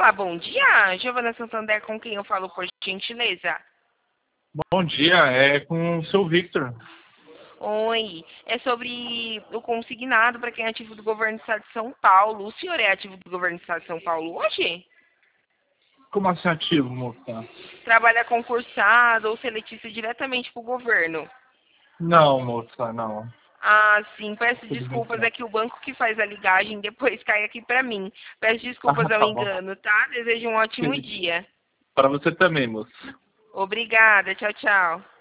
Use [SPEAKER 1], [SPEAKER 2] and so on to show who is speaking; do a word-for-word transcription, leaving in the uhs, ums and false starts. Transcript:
[SPEAKER 1] Olá, bom dia. Giovana Santander, com quem eu falo, por gentileza?
[SPEAKER 2] Bom dia, é com o seu Victor.
[SPEAKER 1] Oi, é sobre o consignado para quem é ativo do governo do estado de São Paulo. O senhor é ativo do governo do estado de São Paulo hoje?
[SPEAKER 2] Como assim ativo, moça?
[SPEAKER 1] Trabalha concursado ou seletista diretamente para o governo?
[SPEAKER 2] Não, moça, não.
[SPEAKER 1] Ah, sim, peço
[SPEAKER 2] Infelizmente
[SPEAKER 1] desculpas,
[SPEAKER 2] não.
[SPEAKER 1] é que o banco que faz a ligagem depois cai aqui para mim. Peço desculpas
[SPEAKER 2] Ah,
[SPEAKER 1] ao
[SPEAKER 2] tá bom.
[SPEAKER 1] engano, tá? Desejo um ótimo dia.
[SPEAKER 2] Para você também, moça.
[SPEAKER 1] Obrigada, tchau, tchau.